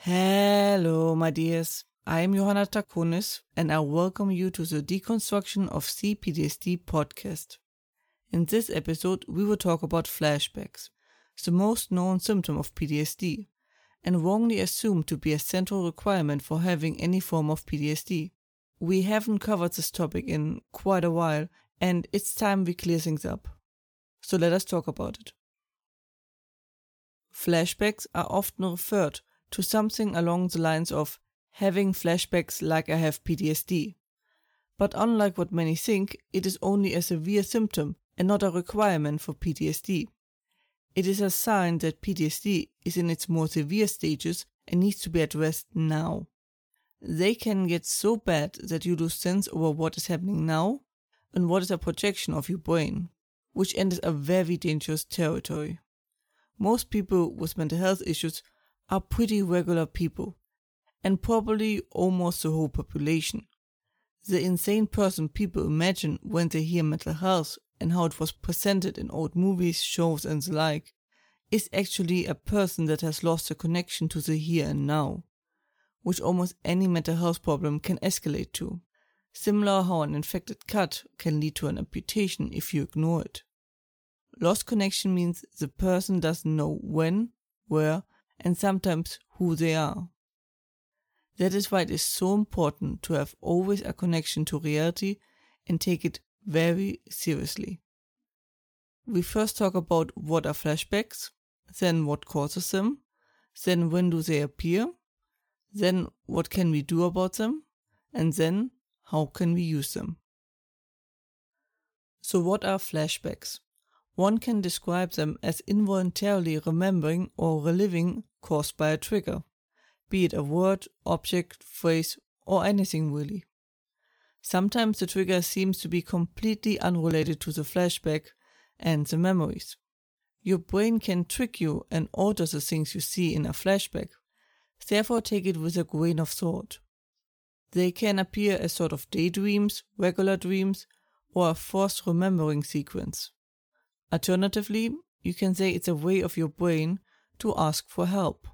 Hello, my dears. I am Johanna Takunis, and I welcome you to the Deconstruction of CPTSD podcast. In this episode, we will talk about flashbacks, the most known symptom of PTSD, and wrongly assumed to be a central requirement for having any form of PTSD. We haven't covered this topic in quite a while, and it's time we clear things up. So let us talk about it. Flashbacks are often referred to something along the lines of having flashbacks like I have PTSD. But unlike what many think, it is only a severe symptom and not a requirement for PTSD. It is a sign that PTSD is in its more severe stages and needs to be addressed now. They can get so bad that you lose sense over what is happening now and what is a projection of your brain, which enters a very dangerous territory. Most people with mental health issues are pretty regular people, and probably almost the whole population. The insane person people imagine when they hear mental health and how it was presented in old movies, shows and the like, is actually a person that has lost the connection to the here and now, which almost any mental health problem can escalate to. Similar how an infected cut can lead to an amputation if you ignore it. Lost connection means the person doesn't know when, where, and sometimes who they are. That is why it is so important to have always a connection to reality and take it very seriously. We first talk about what are flashbacks, then what causes them, then when do they appear, then what can we do about them, and then how can we use them. So what are flashbacks? One can describe them as involuntarily remembering or reliving caused by a trigger, be it a word, object, phrase, or anything really. Sometimes the trigger seems to be completely unrelated to the flashback and the memories. Your brain can trick you and alter the things you see in a flashback, therefore take it with a grain of salt. They can appear as sort of daydreams, regular dreams, or a forced remembering sequence. Alternatively, you can say it's a way of your brain to ask for help.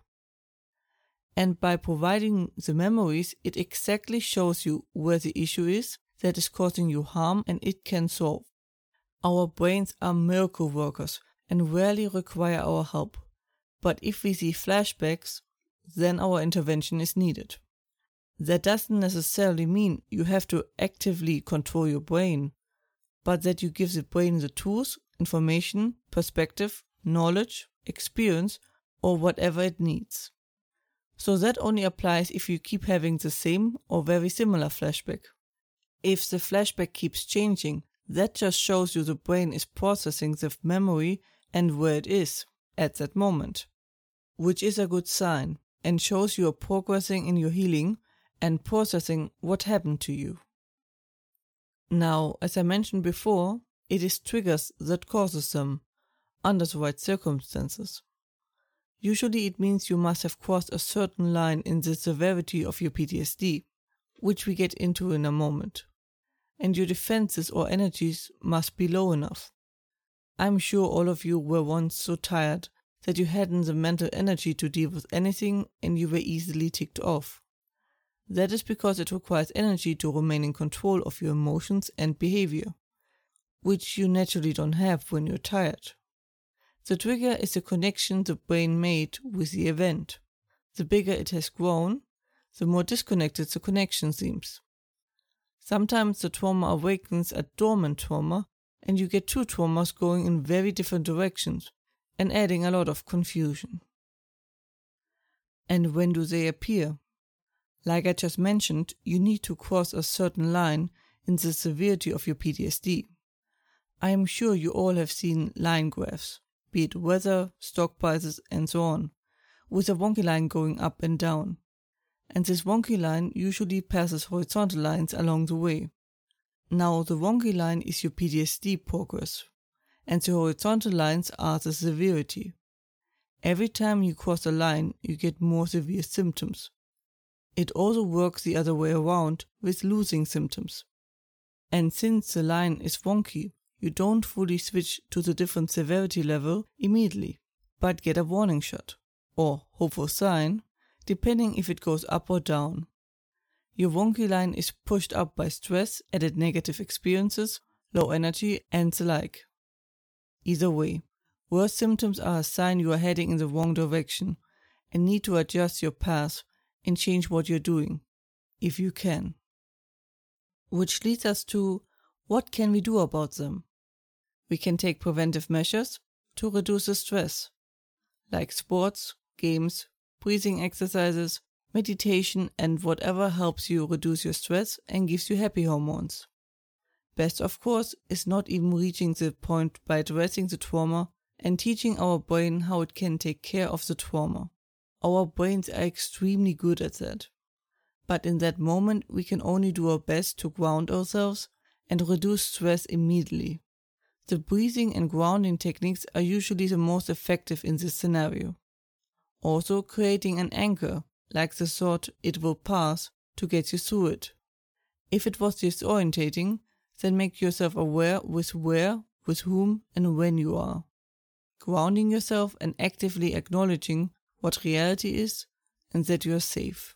And by providing the memories, it exactly shows you where the issue is that is causing you harm and it can solve. Our brains are miracle workers and rarely require our help. But if we see flashbacks, then our intervention is needed. That doesn't necessarily mean you have to actively control your brain, but that you give the brain the tools, information, perspective, knowledge, experience, or whatever it needs. So that only applies if you keep having the same or very similar flashback. If the flashback keeps changing, that just shows you the brain is processing the memory and where it is at that moment, which is a good sign and shows you are progressing in your healing and processing what happened to you. Now, as I mentioned before, it is triggers that causes them, under the right circumstances. Usually it means you must have crossed a certain line in the severity of your PTSD, which we get into in a moment, and your defenses or energies must be low enough. I'm sure all of you were once so tired that you hadn't the mental energy to deal with anything and you were easily ticked off. That is because it requires energy to remain in control of your emotions and behavior, which you naturally don't have when you're tired. The trigger is the connection the brain made with the event. The bigger it has grown, the more disconnected the connection seems. Sometimes the trauma awakens a dormant trauma, and you get two traumas going in very different directions and adding a lot of confusion. And when do they appear? Like I just mentioned, you need to cross a certain line in the severity of your PTSD. I am sure you all have seen line graphs, be it weather, stock prices, and so on, with a wonky line going up and down. And this wonky line usually passes horizontal lines along the way. Now the wonky line is your PTSD progress, and the horizontal lines are the severity. Every time you cross a line, you get more severe symptoms. It also works the other way around with losing symptoms. And since the line is wonky, you don't fully switch to the different severity level immediately, but get a warning shot, or hopeful sign, depending if it goes up or down. Your wonky line is pushed up by stress, added negative experiences, low energy, and the like. Either way, worse symptoms are a sign you are heading in the wrong direction and need to adjust your path and change what you're doing, if you can. Which leads us to, what can we do about them? We can take preventive measures to reduce the stress, like sports, games, breathing exercises, meditation, and whatever helps you reduce your stress and gives you happy hormones. Best, of course, is not even reaching the point by addressing the trauma and teaching our brain how it can take care of the trauma. Our brains are extremely good at that. But in that moment, we can only do our best to ground ourselves and reduce stress immediately. The breathing and grounding techniques are usually the most effective in this scenario. Also, creating an anchor, like the thought "it will pass," to get you through it. If it was disorientating, then make yourself aware with where, with whom, and when you are. Grounding yourself and actively acknowledging what reality is and that you are safe.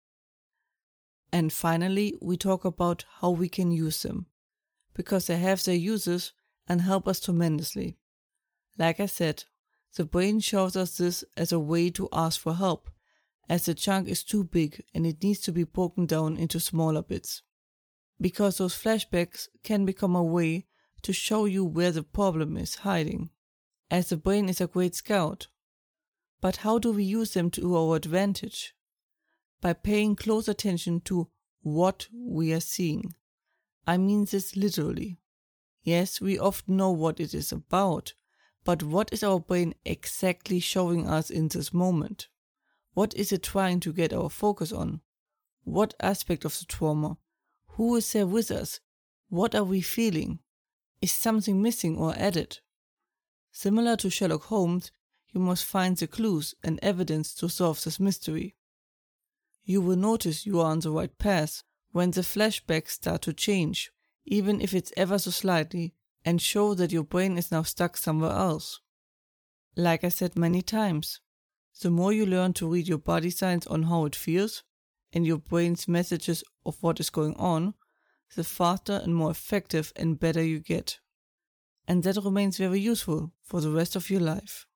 And finally, we talk about how we can use them, because they have their uses and help us tremendously. Like I said, the brain shows us this as a way to ask for help, as the chunk is too big and it needs to be broken down into smaller bits. Because those flashbacks can become a way to show you where the problem is hiding, as the brain is a great scout. But how do we use them to our advantage? By paying close attention to what we are seeing. I mean this literally. Yes, we often know what it is about, but what is our brain exactly showing us in this moment? What is it trying to get our focus on? What aspect of the trauma? Who is there with us? What are we feeling? Is something missing or added? Similar to Sherlock Holmes, you must find the clues and evidence to solve this mystery. You will notice you are on the right path when the flashbacks start to change, even if it's ever so slightly, and show that your brain is now stuck somewhere else. Like I said many times, the more you learn to read your body signs on how it feels, and your brain's messages of what is going on, the faster and more effective and better you get. And that remains very useful for the rest of your life.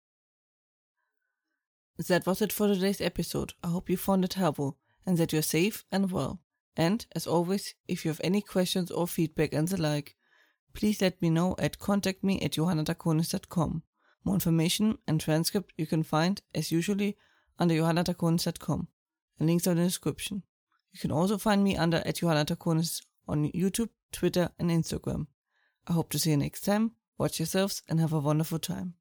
That was it for today's episode. I hope you found it helpful and that you're safe and well. And, as always, if you have any questions or feedback and the like, please let me know at contactme@johannatakonis.com. More information and transcript you can find, as usually, under johannatakonis.com, and links are in the description. You can also find me under @johannatakonis on YouTube, Twitter, and Instagram. I hope to see you next time. Watch yourselves and have a wonderful time.